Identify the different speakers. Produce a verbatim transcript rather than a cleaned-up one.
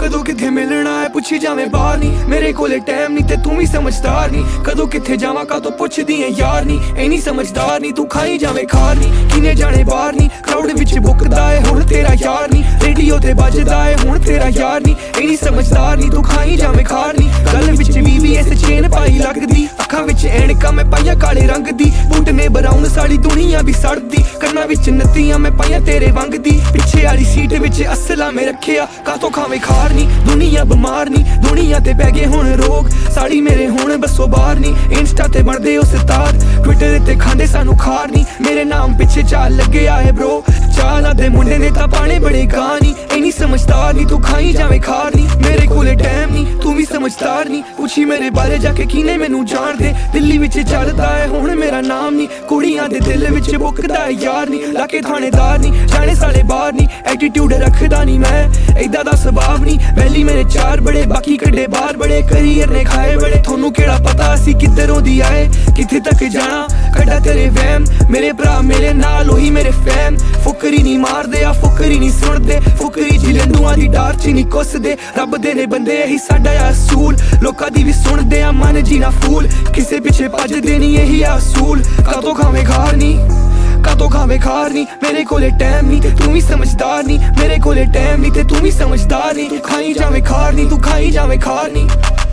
Speaker 1: कदों किथे मिलना है पुछी जावे बाहर नी, मेरे कोले टाइम नी ते तू भी समझदार नी। कदों किथे जावां कातों पुछदी है यार नी, ए नी समझदार नी तू खाई जावे खार नी। किने जाने बाहर नी क्राउड विच बुकदा है हुण तेरा यार नी, रेडियो ते बजदा है हुण तेरा यार नी, ए नी समझदार नी तू खाई जावे खार नी। गल विच वी वी एस चेन पाई लगदी, अखां विच ऐनकां मैं पाइयां काले रंग दी, बूट ने ब्राउन साड़ी दुनिया भी सड़दी, कन्नां विच नत्तियां मैं पाइयां तेरे वंग दी। पिछे वाली सीट विच असला मैं रखिया कातों खावे खार नी, दुनिया बीमार नी दुनिया ते पै गए हुण रोग, साड़ी मेरे हुण बसो बाहर नी। इंस्टा ते बनदे ओ सितार, ट्विटर ते खांदे सानू खार नी, मेरे नाम पिछे चाल लगे आए ब्रो, चाल दे मुंडे ने तां पाने बड़े गानी, ए नी समझदार नी तू खाई जावे खार नी। मेरे कोले टाइम नी तू भी समझदार नी, पुछी मेरे बारे जाके किने मैनू जान दे, दिल्ली विच चलदा है हुण मेरा नाम नी, कुड़ियां दे दिल विच बुकदा है यार नी, लाके थानेदार नी जाने साले बाहर नी, एटीट्यूड रखदा नी मैं इदा दा स्वभाव नी। वैली मेरे चार बड़े बाकी कड्डे बाहर बड़े, करियर ने खाए बड़े, थोनू केड़ा पता असी किधरों दी आए किथे तक जाना, कड्डा तेरे वहम मेरे भरा मेरे नाल ओही मेरे फैम। फुकरी नी मारदे आ फुकरी नी सुनदे, फुकरी जी लंडुआं दी डार च नी कुसदे, रब दे ने बंदे यही साडा आ असूल, लोकां दी भी सुनदे आ मन जी ना फूल, किसे पिछे भजदे नी यही आ असूल। कातों खावे खार नी कातों खावे खार नी, मेरे कोले टाइम नी ते तू भी समझदार नी, मेरे कोले टाइम नी ते तू भी समझदार नी, तू खाई जावे खार नी तू खाई जावे खार नी।